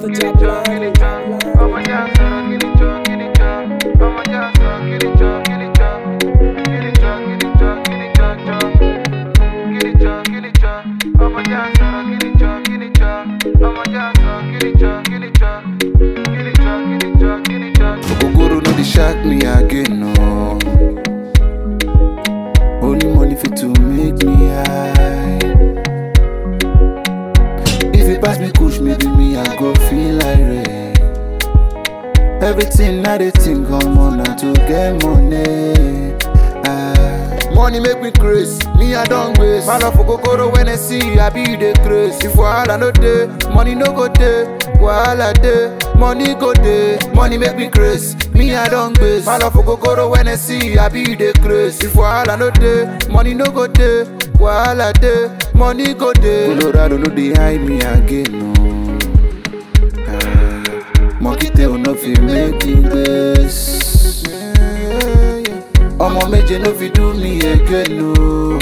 Mr. Jablano. Ogogoro no dey shock me again, no. Only money fit to make me high. If you pass me kush, maybe me I go feel like rain. Everything I dey think I'm on now to get money. Money make me crazy, me I don't waste. My love for Ogogoro when I see you, I be the crazy. If wahala no dey, money no go dey. Wahala dey, money go dey. Money make me crazy, me I don't waste. My love for Ogogoro when I see you, I be the crazy. If wahala no dey, money no go dey. Wahala dey, money go dey. Colorado no dey hide me again, no. Monkey tail no fit make me this. Omo meje no fit do me again, no.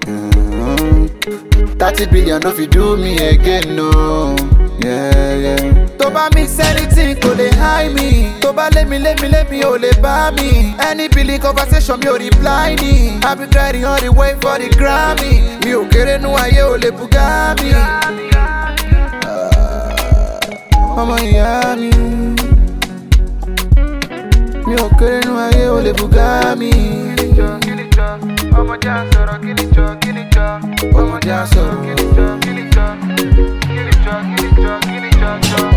30 billion no fit do me again, no. Yeah, yeah. To ba mix anything, go dey hide me. To ba let me, oh le buy me. Any Billy conversation, me o reply me. I be grinding all the way for the Grammy. Mi o kere nu aye o le buga mi. Omo iya mi. Mi o kere nu aye o le buga mi. Ọmọ jẹ́ àsọ̀rọ̀ kíníjọ. Ọmọ jẹ́ àsọ̀rọ̀ kíníjọ.